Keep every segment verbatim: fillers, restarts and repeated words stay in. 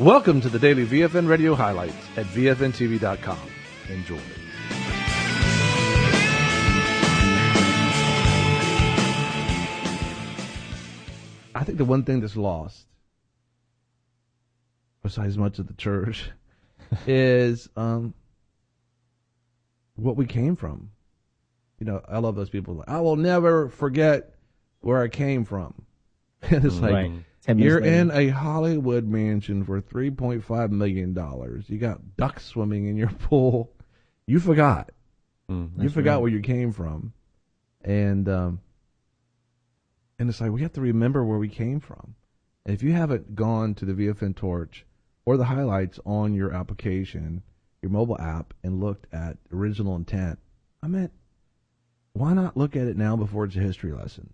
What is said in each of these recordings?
Welcome to the daily V F N Radio highlights at V F N T V dot com. Enjoy. I think the one thing that's lost, besides much of the church, is um, what we came from. You know, I love those people. Like, I will never forget where I came from. And it's like, right. You're in a Hollywood mansion for three point five million dollars. You got ducks swimming in your pool. You forgot. Mm, you forgot right. where you came from. And um, and it's like, we have to remember where we came from. And if you haven't gone to the V F N Torch or the highlights on your application, your mobile app, and looked at original intent, I mean, why not look at it now before it's a history lesson?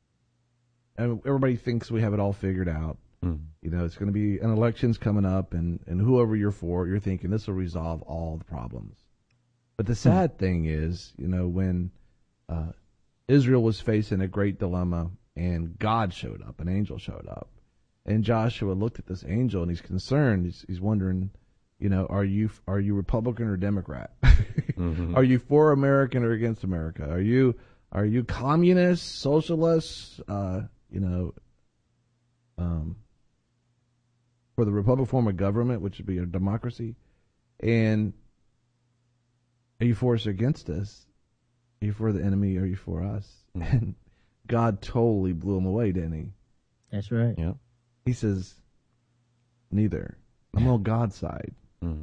And everybody thinks we have it all figured out. Mm. You know, it's going to be an election's coming up, and, and whoever you're for, you're thinking this will resolve all the problems. But the sad mm. thing is, you know, when uh, Israel was facing a great dilemma, and God showed up, an angel showed up, and Joshua looked at this angel, and he's concerned. He's, he's wondering, you know, are you are you Republican or Democrat? mm-hmm. Are you for American or against America? Are you are you communist, socialist? Uh, You know, um, for the Republican form of government, which would be a democracy, and are you for us or against us? Are you for the enemy or are you for us? Mm-hmm. And God totally blew him away, didn't he? That's right. Yeah. He says, neither. I'm on God's side. Mm-hmm.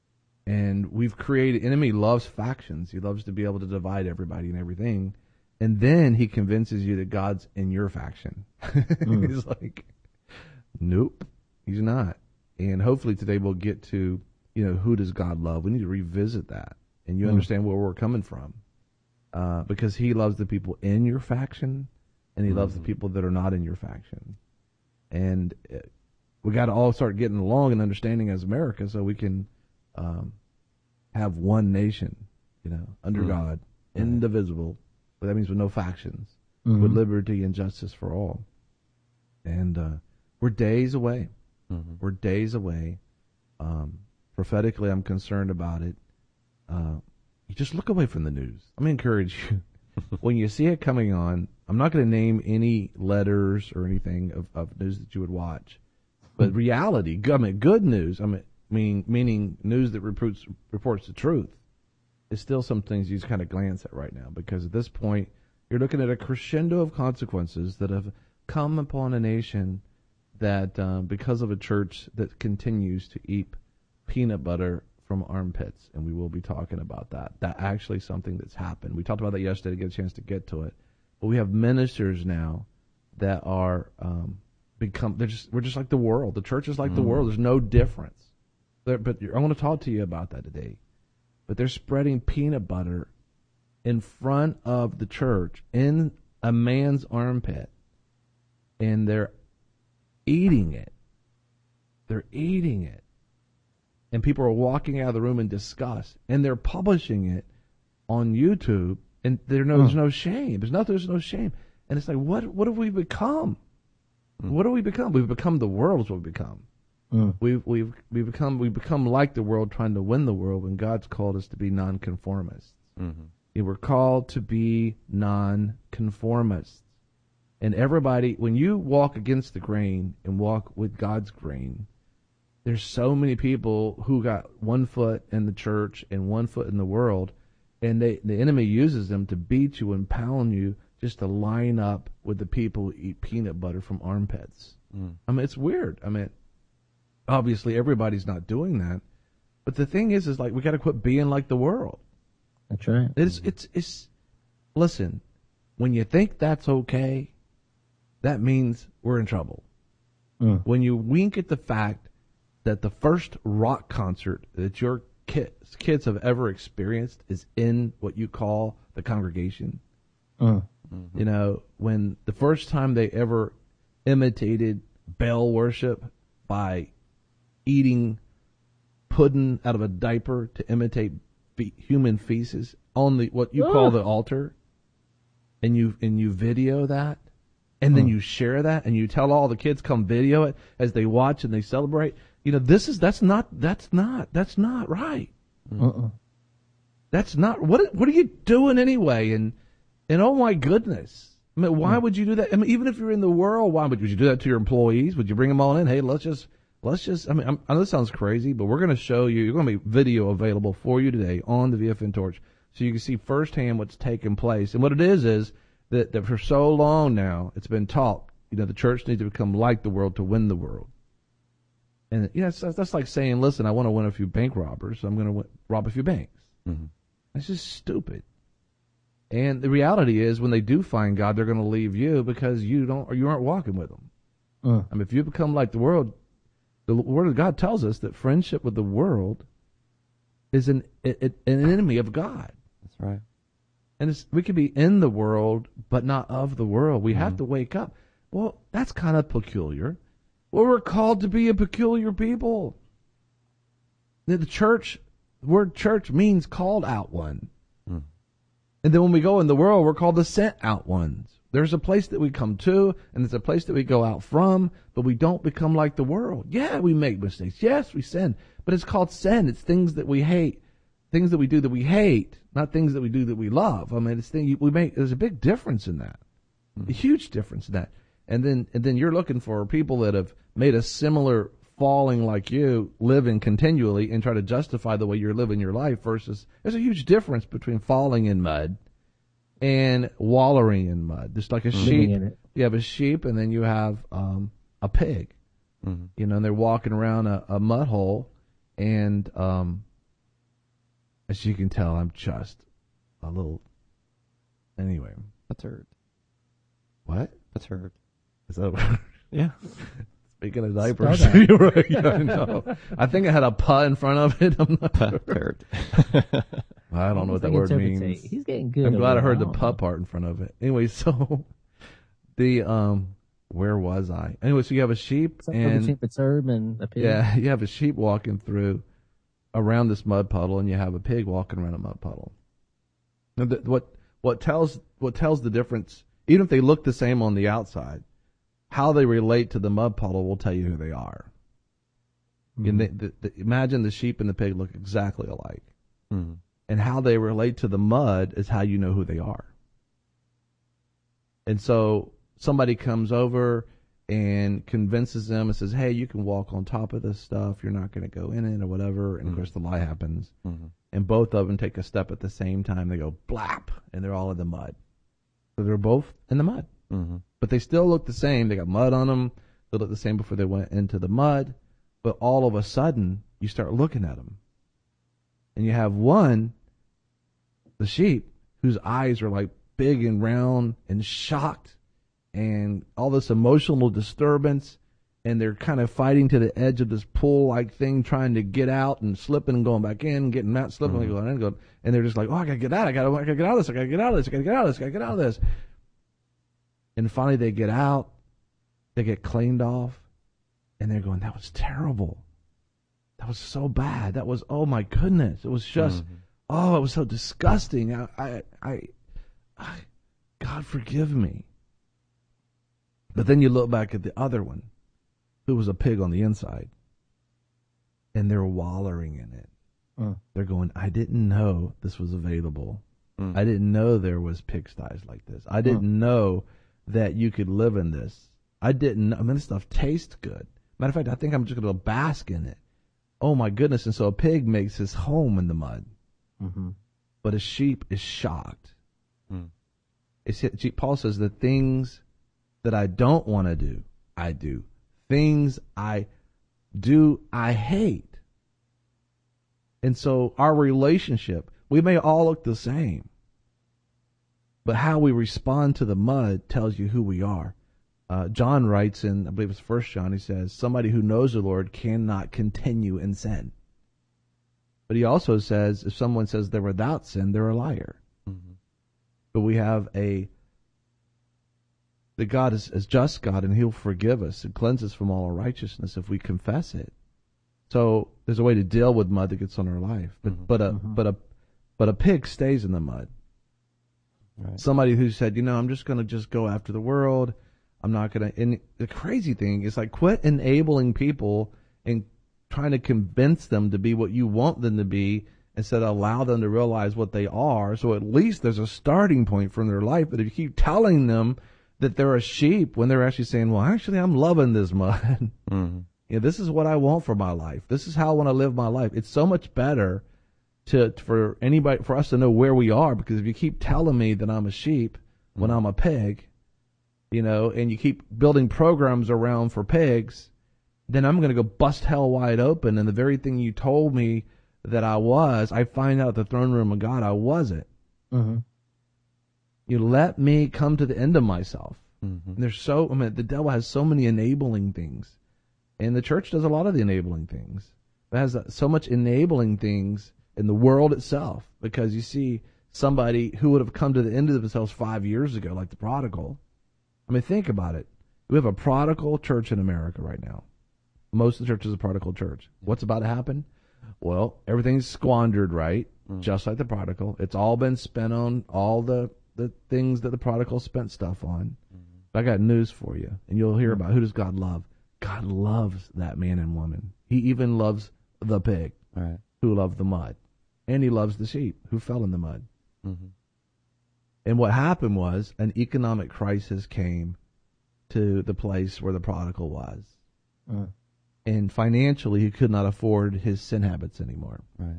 And we've created, enemy loves factions. He loves to be able to divide everybody and everything. And then he convinces you that God's in your faction. Mm. He's like, nope, he's not. And hopefully today we'll get to, you know, who does God love? We need to revisit that. And you mm. understand where we're coming from. Uh, because he loves the people in your faction, and he mm. loves the people that are not in your faction. And it, we got to all start getting along and understanding as America so we can um, have one nation, you know, under mm. God, mm. indivisible. But that means with no factions, mm-hmm. with liberty and justice for all. And uh, we're days away. Mm-hmm. We're days away. Um, prophetically, I'm concerned about it. Uh, you just look away from the news. I'm going to encourage you. When you see it coming on, I'm not going to name any letters or anything of, of news that you would watch. But reality, I mean, good news, I mean, mean meaning news that reports, reports the truth, is still some things you just kind of glance at right now, because at this point you're looking at a crescendo of consequences that have come upon a nation that uh, because of a church that continues to eat peanut butter from armpits, and we will be talking about that. That actually something that's happened. We talked about that yesterday to get a chance to get to it. But we have ministers now that are um, become they're just we're just like the world. The church is like mm. the world. There's no difference. There, but I want to talk to you about that today. But they're spreading peanut butter in front of the church in a man's armpit, and they're eating it. They're eating it. And people are walking out of the room in disgust, and they're publishing it on YouTube, and there no, there's no shame. There's no, there's no shame. And it's like, what what have we become? Mm. What have we become? We've become the world is what we've become. Mm. We've we've we become we become like the world, trying to win the world, when God's called us to be nonconformists. Mm-hmm. And we're called to be nonconformists. And everybody, when you walk against the grain and walk with God's grain, there's so many people who got one foot in the church and one foot in the world, and they the enemy uses them to beat you and pound you just to line up with the people who eat peanut butter from armpits. Mm. I mean, it's weird. I mean, obviously, everybody's not doing that, but the thing is, is like we got to quit being like the world. That's right. It's it's it's. Listen, when you think that's okay, that means we're in trouble. Mm. When you wink at the fact that the first rock concert that your kids kids have ever experienced is in what you call the congregation, mm. mm-hmm. you know, when the first time they ever imitated Baal worship by eating pudding out of a diaper to imitate fe- human feces on the what you oh. call the altar, and you and you video that, and then Hmm. you share that and you tell all the kids come video it as they watch and they celebrate. You know, this is that's not that's not that's not right. Uh-uh. That's not what what are you doing anyway? And and oh my goodness. I mean, why would you do that? I mean, even if you're in the world, why would, would you do that to your employees? Would you bring them all in? Hey, let's just, let's just, I mean, I'm, I know this sounds crazy, but we're going to show you, you're going to be video available for you today on the V F N Torch so you can see firsthand what's taking place. And what it is, is that, that for so long now, it's been taught, you know, the church needs to become like the world to win the world. And, you know, that's, that's like saying, listen, I want to win a few bank robbers, so I'm going to rob a few banks. Mm-hmm. That's just stupid. And the reality is, when they do find God, they're going to leave you because you don't, or you aren't walking with them. Uh. I mean, if you become like the world, the Word of God tells us that friendship with the world is an it, it, an enemy of God. That's right. And it's, we could be in the world, but not of the world. We Mm-hmm. have to wake up. Well, that's kind of peculiar. Well, we're called to be a peculiar people. The church, the word church means called out one. Mm. And then when we go in the world, we're called the sent out ones. There's a place that we come to, and there's a place that we go out from, but we don't become like the world. Yeah, we make mistakes. Yes, we sin. But it's called sin. It's things that we hate, things that we do that we hate, not things that we do that we love. I mean, it's thing we make. There's a big difference in that, Mm-hmm. a huge difference in that. And then, and then you're looking for people that have made a similar falling like you, living continually and try to justify the way you're living your life versus there's a huge difference between falling in mud and wallowing in mud. Just like a Living sheep, in it. you have a sheep and then you have um, a pig. Mm-hmm. You know, and they're walking around a, a mud hole, and um, as you can tell, I'm just a little. Anyway, A turd. what A turd. is that? Yeah. Speaking of diapers, Spell that. you're right. Yeah, I know. I think I had a "puh" in front of it. I'm not sure. Turd. I don't know what that Almost word like means. interpretate. He's getting good. I'm over glad I there. heard the don't "puh" know. part in front of it. Anyway, so the um, where was I? Anyway, so you have a sheep Something and between a turd and a pig. yeah, you have a sheep walking through around this mud puddle, and you have a pig walking around a mud puddle. Now, the, what what tells what tells the difference, even if they look the same on the outside, how they relate to the mud puddle will tell you who they are. Mm-hmm. And they, the, the, imagine the sheep and the pig look exactly alike, Mm-hmm. and how they relate to the mud is how you know who they are. And so somebody comes over and convinces them and says, hey, you can walk on top of this stuff. You're not going to go in it or whatever. And, of course, the lie happens. Mm-hmm. And both of them take a step at the same time. They go, blap, and they're all in the mud. So they're both in the mud. Mm-hmm. But they still look the same. They got mud on them. They look the same before they went into the mud. But all of a sudden, you start looking at them. And you have one, the sheep, whose eyes are like big and round and shocked and all this emotional disturbance. And they're kind of fighting to the edge of this pool-like thing, trying to get out and slipping and going back in, getting out, slipping and going in and going. And they're just like, oh, I got to get out. I got to I gotta get out of this. I got to get out of this. I got to get out of this. I got to get out of this. And finally they get out. They get cleaned off. And they're going, that was terrible. That was so bad. That was, oh my goodness. It was just, Mm-hmm. oh, it was so disgusting. I, I, I, I, God forgive me. But then you look back at the other one, who was a pig on the inside, and they're wallowing in it. Uh. They're going, I didn't know this was available. Mm. I didn't know there was pigsties like this. I didn't know that you could live in this. I didn't, I mean, this stuff tastes good. Matter of fact, I think I'm just going to bask in it. Oh my goodness. And so a pig makes his home in the mud, Mm-hmm. but a sheep is shocked. Mm. It's, Paul says the things that I don't want to do, I do. Things I do, I hate. And so our relationship, we may all look the same, but how we respond to the mud tells you who we are. Uh, John writes in, I believe it's First John, he says, somebody who knows the Lord cannot continue in sin. But he also says, if someone says they're without sin, they're a liar. Mm-hmm. But we have a, that God is, is just God, and he'll forgive us and cleanse us from all unrighteousness if we confess it. So there's a way to deal with mud that gets on our life. But, Mm-hmm. but, a, Mm-hmm. but, a, but a pig stays in the mud. Right. Somebody who said, you know, I'm just going to just go after the world. I'm not going to. And the crazy thing is, like, quit enabling people and trying to convince them to be what you want them to be instead of allow them to realize what they are. So at least there's a starting point from their life. But if you keep telling them that they're a sheep when they're actually saying, well, actually, I'm loving this mud. Mm-hmm. You know, this is what I want for my life. This is how I want to live my life. It's so much better to for anybody, for us to know where we are, because if you keep telling me that I'm a sheep mm-hmm. when I'm a pig, you know, and you keep building programs around for pigs, then I'm going to go bust hell wide open. And the very thing you told me that I was, I find out at the throne room of God, I wasn't. Mm-hmm. You let me come to the end of myself. Mm-hmm. And there's so, I mean, the devil has so many enabling things. And the church does a lot of the enabling things. It has so much enabling things in the world itself, because you see somebody who would have come to the end of themselves five years ago, like the prodigal. I mean, think about it. We have a prodigal church in America right now. Most of the church is a prodigal church. What's about to happen? Well, everything's squandered, right? Mm. Just like the prodigal. It's all been spent on all the, the things that the prodigal spent stuff on. Mm-hmm. But I got news for you, and you'll hear about who does God love. God loves that man and woman. He even loves the pig, right, who loved the mud. And he loves the sheep who fell in the mud. Mm-hmm. And what happened was an economic crisis came to the place where the prodigal was. Uh. And financially, he could not afford his sin habits anymore. Right.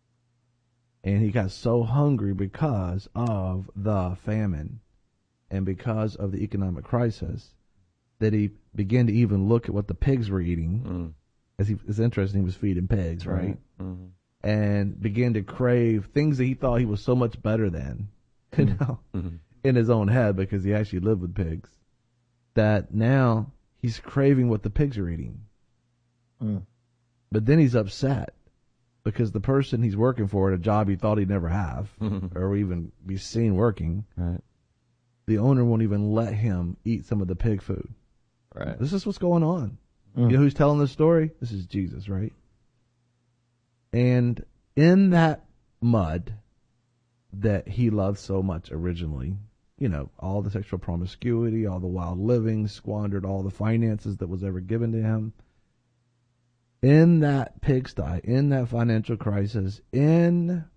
And he got so hungry because of the famine and because of the economic crisis that he began to even look at what the pigs were eating. Mm. As he, it's interesting, he was feeding pigs, right? right? Mm-hmm. And began to crave things that he thought he was so much better than, you know, mm-hmm. in his own head, because he actually lived with pigs, that now he's craving what the pigs are eating. Mm. But then he's upset because the person he's working for at a job he thought he'd never have mm-hmm. or even be seen working, right, the owner won't even let him eat some of the pig food. Right. This is what's going on. Mm. You know who's telling this story? This is Jesus, right? And in that mud that he loved so much originally, you know, all the sexual promiscuity, all the wild living, squandered all the finances that was ever given to him. In that pigsty, in that financial crisis, in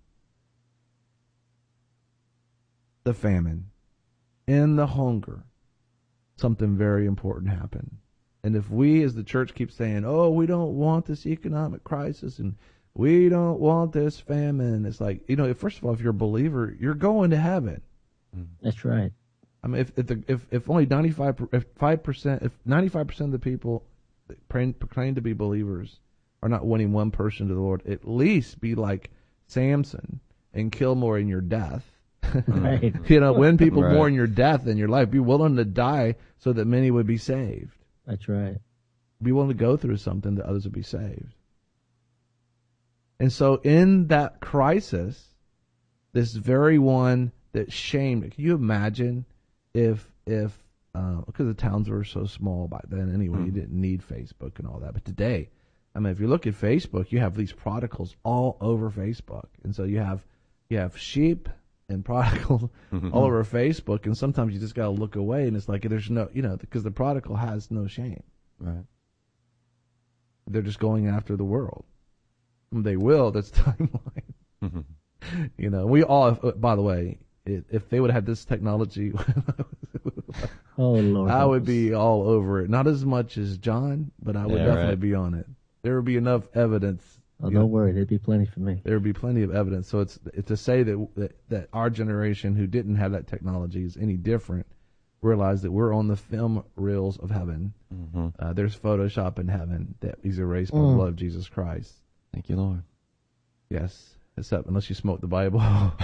the famine, in the hunger, something very important happened. And if we as the church keep saying, oh, we don't want this economic crisis and we don't want this famine, it's like, you know, first of all, if you're a believer, you're going to heaven. That's right. I mean, if if the, if, if only ninety-five if five percent if ninety-five percent of the people that proclaim to be believers are not winning one person to the Lord, at least be like Samson and kill more in your death. Right. You know, win people right. more in your death than your life. Be willing to die so that many would be saved. That's right. Be willing to go through something that others would be saved. And so in that crisis, this very one that shamed, can you imagine if, if, uh, because the towns were so small back then anyway, mm. you didn't need Facebook and all that. But today, I mean, if you look at Facebook, you have these prodigals all over Facebook. And so you have, you have sheep and prodigals mm-hmm. all over Facebook. And sometimes you just got to look away and it's like, there's no, you know, because the prodigal has no shame. Right. They're just going after the world. They will. That's timeline. Mm-hmm. You know, we all, by the way, if they would have had this technology, oh Lord, I would be all over it. Not as much as John, but I would yeah, definitely right. be on it. There would be enough evidence. Oh, don't know, worry, there'd be plenty for me. There would be plenty of evidence. So it's, it's to say that, that that our generation who didn't have that technology is any different. Realize that we're on the film reels of heaven. Mm-hmm. Uh, there's Photoshop in heaven that is erased by mm. the blood of Jesus Christ. Thank you, Lord. Yes, except unless you smoke the Bible.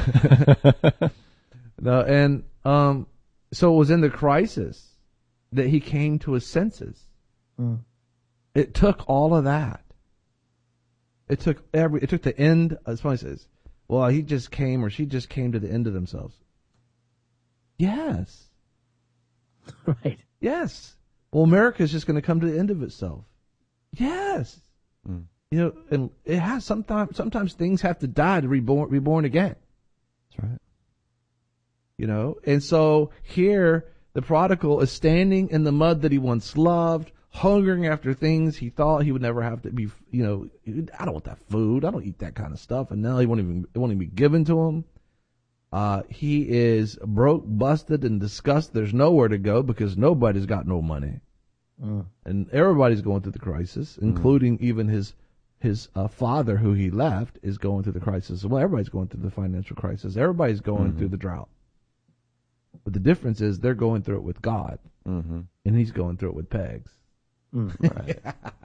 No, and um, so it was in the crisis that he came to his senses. Mm. It took all of that. It took every. It took the end. As funny says, well, he just came or she just came to the end of themselves. Yes. Right. Yes. Well, America is just going to come to the end of itself. Yes. Mm. You know, and it has sometimes. Sometimes things have to die to reborn, reborn again. That's right. You know, and so here The prodigal is standing in the mud that he once loved, hungering after things he thought he would never have to be, you know, I don't want that food. I don't eat that kind of stuff. And now he won't even, it won't even be given to him. Uh, he is broke, busted, and disgusted. There's nowhere to go because nobody's got no money. Mm. And everybody's going through the crisis, including mm. even his his uh, father, who he left, is going through the crisis. Well, everybody's going through the financial crisis. Everybody's going mm-hmm. through the drought. But the difference is they're going through it with God, mm-hmm. and he's going through it with pegs. Mm. Right.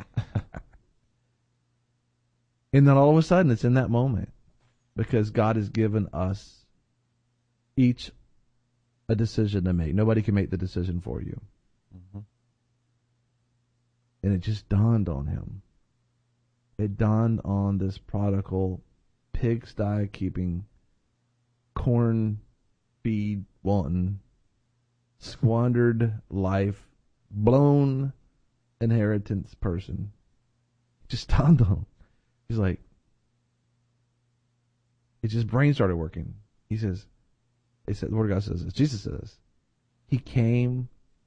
And then all of a sudden, it's in that moment because God has given us each a decision to make. Nobody can make the decision for you. Mm-hmm. And it just dawned on him. It dawned on this prodigal, pigsty keeping, corn feed wanting, squandered life, blown inheritance person. It just dawned on him. He's like, it just brain started working. He says, They said, the Word of God says this. Jesus says, he came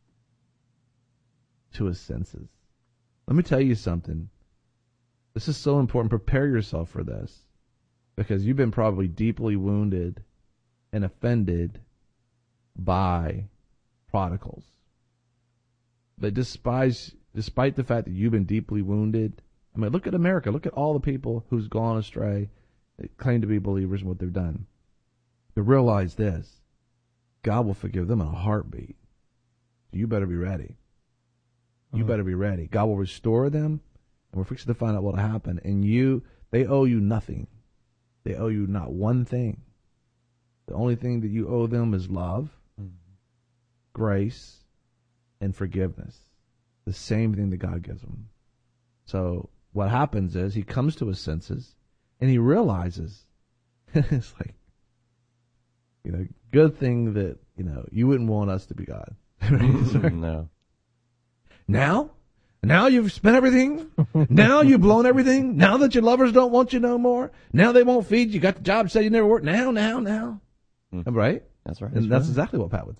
to his senses. Let me tell you something. This is so important. Prepare yourself for this because you've been probably deeply wounded and offended by prodigals. But despite, despite the fact that you've been deeply wounded, I mean, look at America. Look at all the people who's gone astray, that claim to be believers in what they've done. To realize this, God will forgive them in a heartbeat. You better be ready. You uh-huh. better be ready. God will restore them, and we're fixing to find out what will happen. And you, they owe you nothing. They owe you not one thing. The only thing that you owe them is love, mm-hmm. grace, and forgiveness. The same thing that God gives them. So what happens is he comes to his senses, and he realizes, it's like, you know, good thing that, you know, you wouldn't want us to be God. Right? No. Now? Now you've spent everything? Now you've blown everything? Now that your lovers don't want you no more? Now they won't feed you? You got the job, say you never worked? Now, now, now? Mm. Right? That's right. And that's, that's right. exactly what Pat would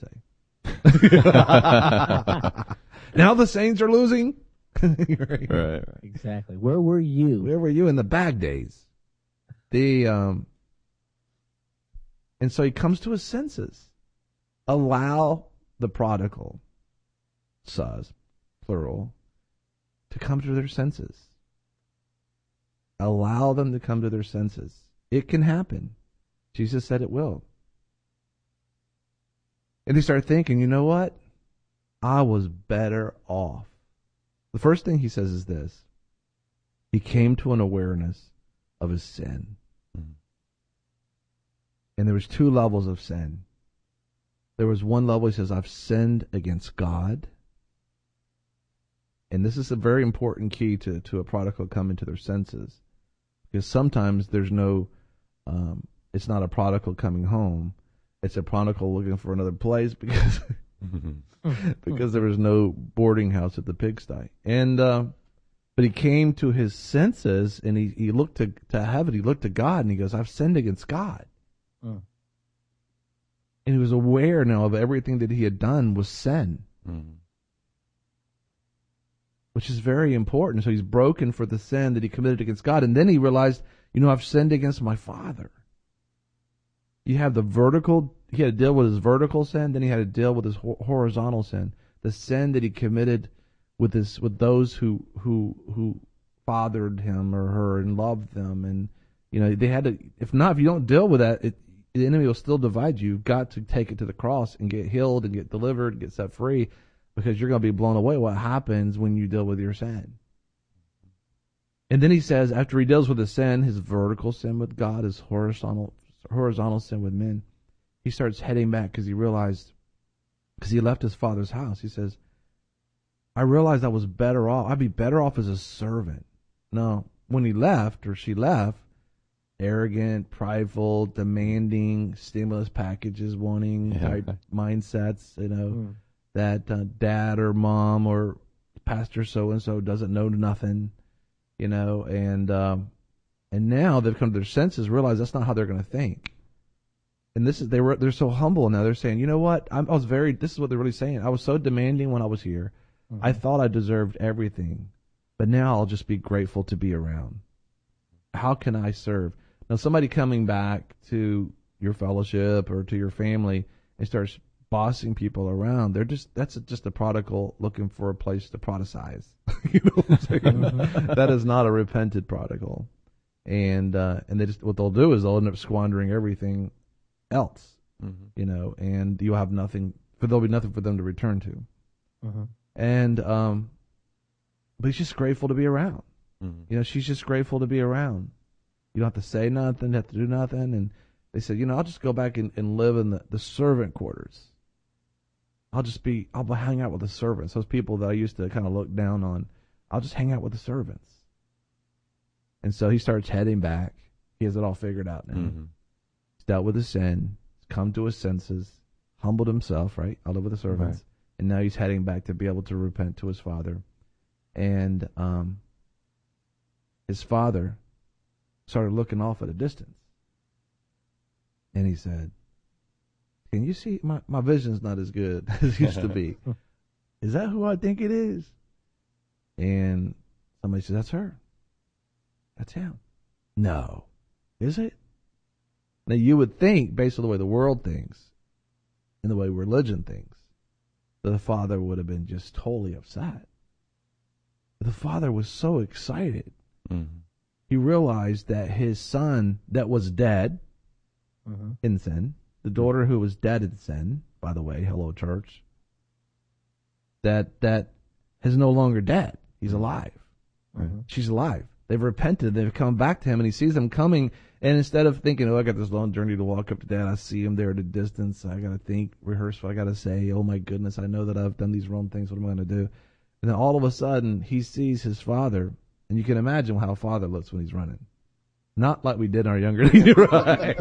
say. Now the Saints are losing? right. right, right. Exactly. Where were you? Where were you in the bag days? The, um... And so he comes to his senses. Allow the prodigal, sons, plural, to come to their senses. Allow them to come to their senses. It can happen. Jesus said it will. And they start thinking, you know what? I was better off. The first thing he says is this. He came to an awareness of his sin. And there was two levels of sin. There was one level, he says, I've sinned against God. And this is a very important key to, to a prodigal coming to their senses. Because sometimes there's no, um, it's not a prodigal coming home. It's a prodigal looking for another place because, because there was no boarding house at the pigsty. And, uh, but he came to his senses and he, he looked to, to heaven, he looked to God and he goes, I've sinned against God. Mm. And he was aware now of everything that he had done was sin. Mm. Which is very important. So he's broken for the sin that he committed against God. And then he realized, you know, I've sinned against my Father. You have the vertical, he had to deal with his vertical sin, then he had to deal with his horizontal sin. The sin that he committed with his, with those who, who, who fathered him or her and loved them. And, you know, they had to, if not, if you don't deal with that, it, the enemy will still divide you. You've got to take it to the cross and get healed and get delivered and get set free because you're going to be blown away what happens when you deal with your sin. And then he says, after he deals with his sin, his vertical sin with God, his horizontal horizontal sin with men, he starts heading back because he realized, because he left his father's house, he says, I realized I was better off, I'd be better off as a servant. No, when he left, or she left, arrogant, prideful, demanding, stimulus packages wanting yeah. type mindsets, you know, mm. that uh, dad or mom or pastor so-and-so doesn't know nothing, you know, and um, and now they've come to their senses, realize that's not how they're going to think. And this is they were they're so humble now. They're saying, you know what? I'm, I was very. This is what they're really saying. I was so demanding when I was here. Mm-hmm. I thought I deserved everything, but now I'll just be grateful to be around. How can I serve? Now, somebody coming back to your fellowship or to your family and starts bossing people around, they're just that's just a prodigal looking for a place to proticize. You know what I'm saying? Mm-hmm. That is not a repented prodigal, and uh, and they just what they'll do is they'll end up squandering everything else, mm-hmm. you know, and you'll have nothing, but there'll be nothing for them to return to. Mm-hmm. And, um, but he's just grateful to be around. Mm-hmm. You know, she's just grateful to be around. You don't have to say nothing, have to do nothing. And they said, you know, I'll just go back and, and live in the, the servant quarters. I'll just be, I'll hang out with the servants, those people that I used to kind of look down on. I'll just hang out with the servants. And so he starts heading back. He has it all figured out now. Mm-hmm. Dealt with his sin, come to his senses, humbled himself, right? I live with the servants. Right. And now he's heading back to be able to repent to his father. And um, his father started looking off at a distance. And he said, can you see, my, my vision's not as good as it used to be. Is that who I think it is? And somebody said, that's her. That's him. No. Is it? Now, you would think, based on the way the world thinks and the way religion thinks, that the father would have been just totally upset. But the father was so excited. Mm-hmm. He realized that his son that was dead mm-hmm. in sin, the daughter who was dead in sin, by the way, hello, church, that that is no longer dead. He's alive. Mm-hmm. She's alive. They've repented. They've come back to him, and he sees them coming. And instead of thinking, oh, I got this long journey to walk up to dad, I see him there at a distance. I got to think, rehearse what I got to say. Oh, my goodness, I know that I've done these wrong things. What am I going to do? And then all of a sudden, he sees his father. And you can imagine how a father looks when he's running. Not like we did in our younger days, right?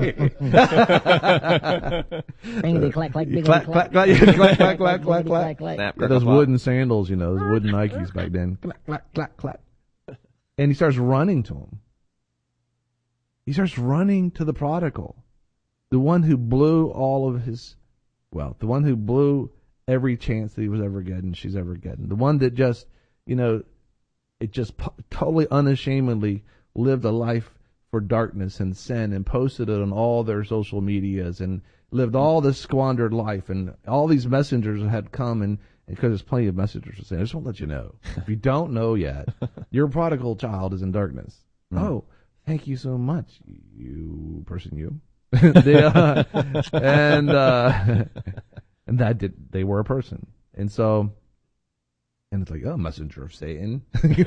Bingity clack clack, bingity clack clack clack, yeah, clack clack clack clack clack. clack. Those wooden sandals, you know, those wooden Nikes back then. Clack clack clack clack. And he starts running to him. He starts running to the prodigal, the one who blew all of his, well, the one who blew every chance that he was ever getting, she's ever getting, the one that just, you know, it just po- totally unashamedly lived a life for darkness and sin and posted it on all their social medias and lived all this squandered life, and all these messengers had come, and because there's plenty of messengers saying, I just want to let you know, if you don't know yet, your prodigal child is in darkness. Mm. Oh, thank you so much, you person, you. they, uh, and uh, and that did, they were a person. And so, and it's like, oh, messenger of Satan.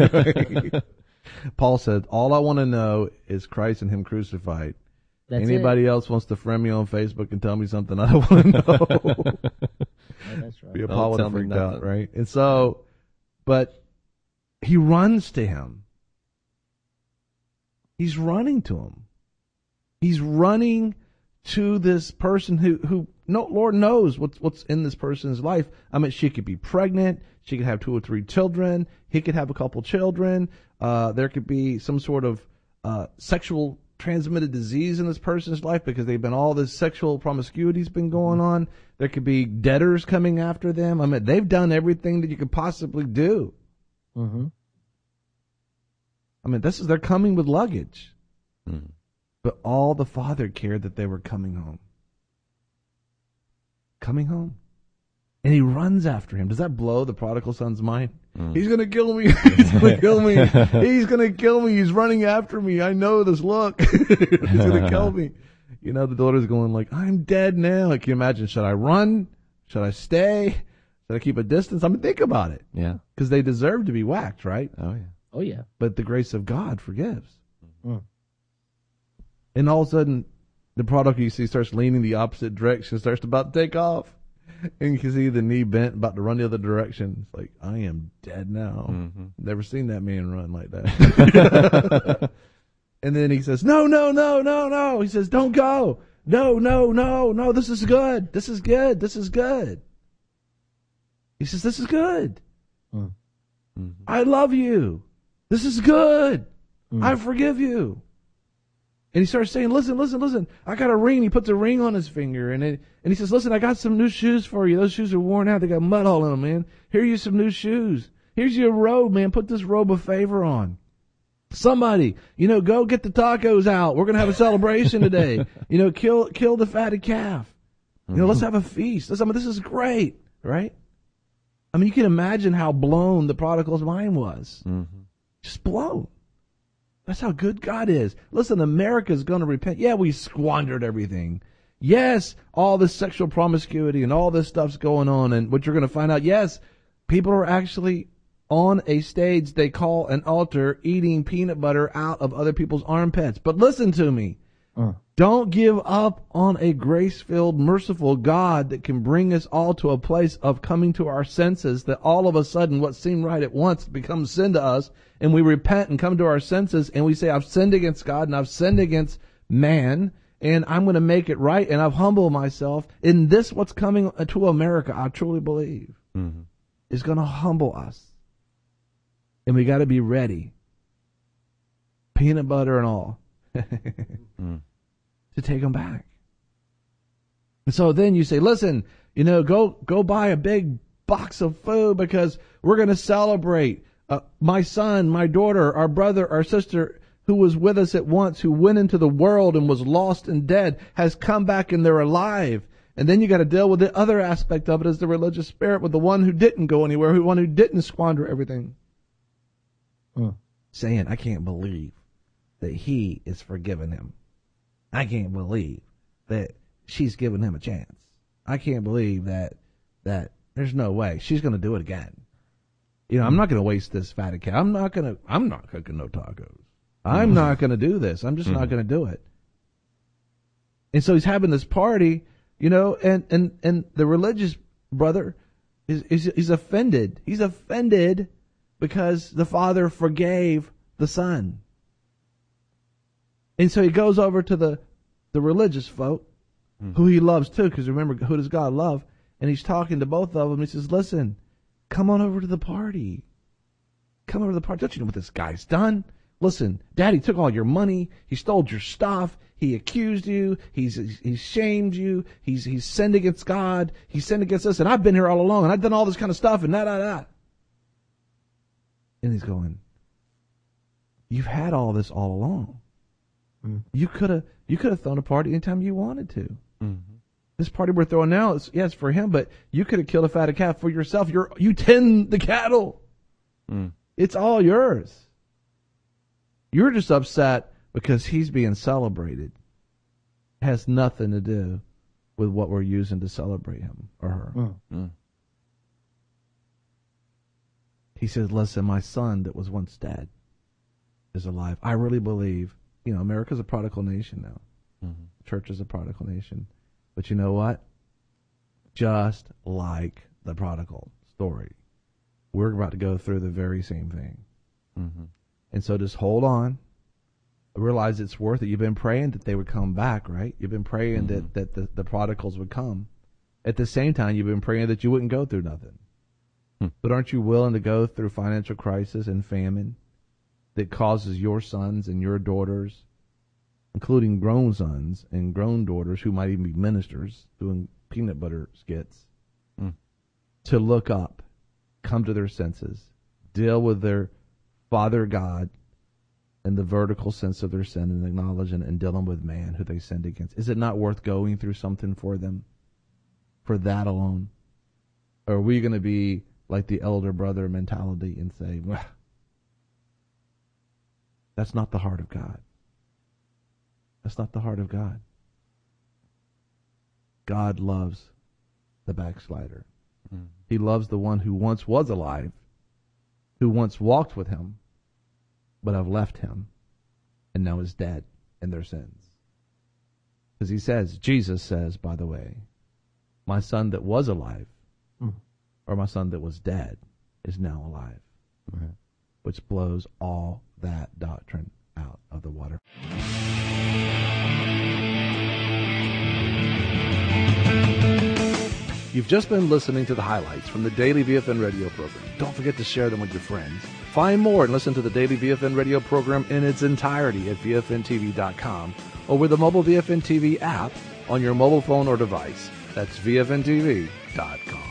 Paul said, all I want to know is Christ and him crucified. That's Anybody it. else wants to friend me on Facebook and tell me something I don't want to know. Yeah, that's right. Yeah, Paul would have freaked out, right? And so, but he runs to him. He's running to him. He's running to this person who, who no, Lord knows what's what's in this person's life. I mean, she could be pregnant. She could have two or three children. He could have a couple children. Uh, there could be some sort of uh, sexual transmitted disease in this person's life because they've been all this sexual promiscuity's been going on. There could be debtors coming after them. I mean, they've done everything that you could possibly do. Mm-hmm. I mean, this is they're coming with luggage. Mm-hmm. But all the father cared that they were coming home. Coming home. And he runs after him. Does that blow the prodigal son's mind? Mm. He's going to kill me. He's going to kill me. He's going to kill me. He's running after me. I know this look. He's going to kill me. You know, the daughter's going like, I'm dead now. Like, can you imagine? Should I run? Should I stay? Should I keep a distance? I mean, think about it. Yeah. Because they deserve to be whacked, right? Oh, yeah. Oh, yeah. But the grace of God forgives. Mm. And all of a sudden, the prodigal, you see, starts leaning the opposite direction, starts about to take off. And you can see the knee bent, about to run the other direction. It's like, I am dead now. Mm-hmm. Never seen that man run like that. And then he says, no, no, no, no, no. He says, don't go. No, no, no, no. This is good. This is good. This is good. He says, this is good. Mm-hmm. I love you. This is good. Mm-hmm. I forgive you. And he starts saying, listen, listen, listen, I got a ring. He puts a ring on his finger. And it, and he says, listen, I got some new shoes for you. Those shoes are worn out. They got mud all in them, man. Here are you some new shoes. Here's your robe, man. Put this robe of favor on. Somebody, you know, go get the tacos out. We're going to have a celebration today. You know, kill kill the fatted calf. You know, let's have a feast. Let's, I mean, this is great, right? I mean, you can imagine how blown the prodigal's mind was. Mm-hmm. Just blown. That's how good God is. Listen, America's going to repent. Yeah, we squandered everything. Yes, all this sexual promiscuity and all this stuff's going on. And what you're going to find out, yes, people are actually on a stage they call an altar eating peanut butter out of other people's armpits. But listen to me. Uh. Don't give up on a grace-filled, merciful God that can bring us all to a place of coming to our senses, that all of a sudden what seemed right at once becomes sin to us, and we repent and come to our senses, and we say, I've sinned against God, and I've sinned against man, and I'm going to make it right, and I've humbled myself. And this, what's coming to America, I truly believe, mm-hmm. is going to humble us. And we got to be ready, peanut butter and all, mm. to take them back. And so then you say, listen, you know, go go buy a big box of food because we're going to celebrate. Uh, my son, my daughter, our brother, our sister who was with us at once, who went into the world and was lost and dead, has come back and they're alive. And then you got to deal with the other aspect of it as the religious spirit, with the one who didn't go anywhere, the one who didn't squander everything. Uh, saying, I can't believe that he is forgiving him. I can't believe that she's giving him a chance. I can't believe that that there's no way she's going to do it again. You know, I'm not going to waste this fatted calf. I'm not going to. I'm not cooking no tacos. I'm not going to do this. I'm just not going to do it. And so he's having this party, you know, and and and the religious brother is is he's offended. He's offended. Because the father forgave the son. And so he goes over to the, the religious folk, mm-hmm. who he loves too, because remember, who does God love? And he's talking to both of them. He says, listen, come on over to the party. Come over to the party. Don't you know what this guy's done? Listen, Daddy took all your money. He stole your stuff. He accused you. He's he's shamed you. He's he's sinned against God. He's sinned against us. And I've been here all along. And I've done all this kind of stuff and da da da. And he's going, you've had all this all along. Mm. You could have you could have thrown a party anytime you wanted to. Mm-hmm. This party we're throwing now is, yes, for him, but you could have killed a fatted calf for yourself. You're, you tend the cattle. Mm. It's all yours. You're just upset because he's being celebrated. It has nothing to do with what we're using to celebrate him or her. Mm. Mm. He says, listen, my son that was once dead is alive. I really believe, you know, America's a prodigal nation now. Mm-hmm. Church is a prodigal nation. But you know what? Just like the prodigal story, we're about to go through the very same thing. Mm-hmm. And so just hold on. Realize it's worth it. You've been praying that they would come back, right? You've been praying mm-hmm. that, that the, the prodigals would come. At the same time, you've been praying that you wouldn't go through nothing. But aren't you willing to go through financial crisis and famine that causes your sons and your daughters, including grown sons and grown daughters who might even be ministers doing peanut butter skits, mm. to look up, come to their senses, deal with their Father God and the vertical sense of their sin and acknowledge and, and dealing with man who they sinned against? Is it not worth going through something for them, for that alone? Or are we going to be like the elder brother mentality and say, well, that's not the heart of God. That's not the heart of God. God loves the backslider. Mm. He loves the one who once was alive, who once walked with him, but have left him and now is dead in their sins. Because he says, Jesus says, by the way, my son that was alive, mm. or my son that was dead is now alive. Right. Which blows all that doctrine out of the water. You've just been listening to the highlights from the Daily V F N radio program. Don't forget to share them with your friends. Find more and listen to the Daily V F N radio program in its entirety at V F N T V dot com or with the mobile V F N T V app on your mobile phone or device. That's V F N T V dot com.